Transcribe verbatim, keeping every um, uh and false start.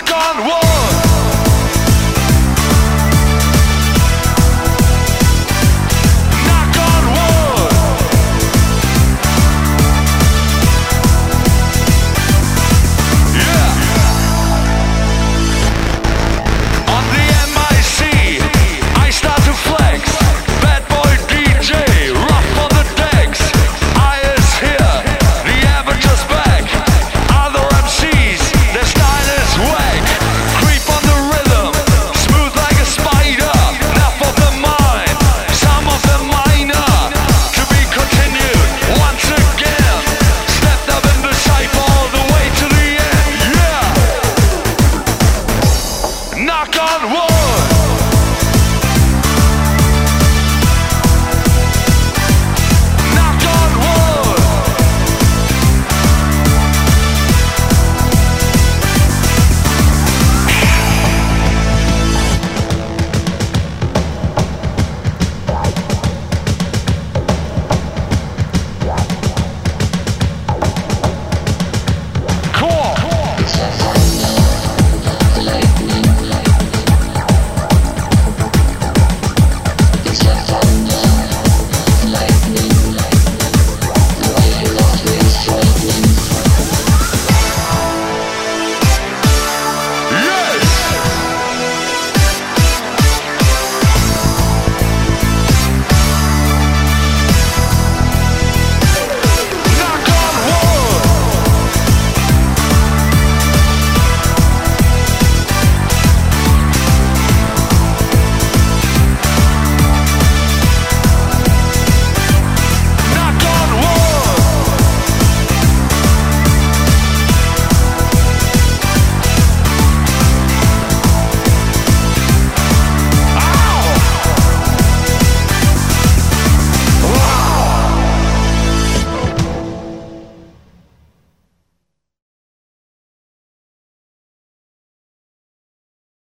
Knock on wood. Knock on wood. Yeah. On the M I C, I start to flex. Bad boy D J, rough on the decks. I is here, the Avenger's back. Other M Cs, their style is whack. Creep on the rhythm, smooth like a spider. Enough of the mind, some of the minor. To be continued once again. Stepped up in the shape all the way to the end. Yeah. Knock on wood.